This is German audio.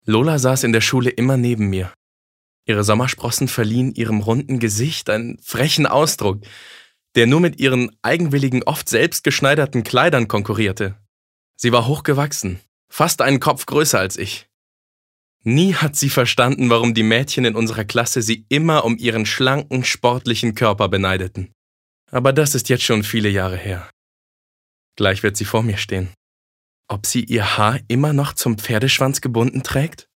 Lola saß in der Schule immer neben mir. Ihre Sommersprossen verliehen ihrem runden Gesicht einen frechen Ausdruck, der nur mit ihren eigenwilligen, oft selbst geschneiderten Kleidern konkurrierte. Sie war hochgewachsen, fast einen Kopf größer als ich. Nie hat sie verstanden, warum die Mädchen in unserer Klasse sie immer um ihren schlanken, sportlichen Körper beneideten. Aber das ist jetzt schon viele Jahre her. Gleich wird sie vor mir stehen. Ob sie ihr Haar immer noch zum Pferdeschwanz gebunden trägt?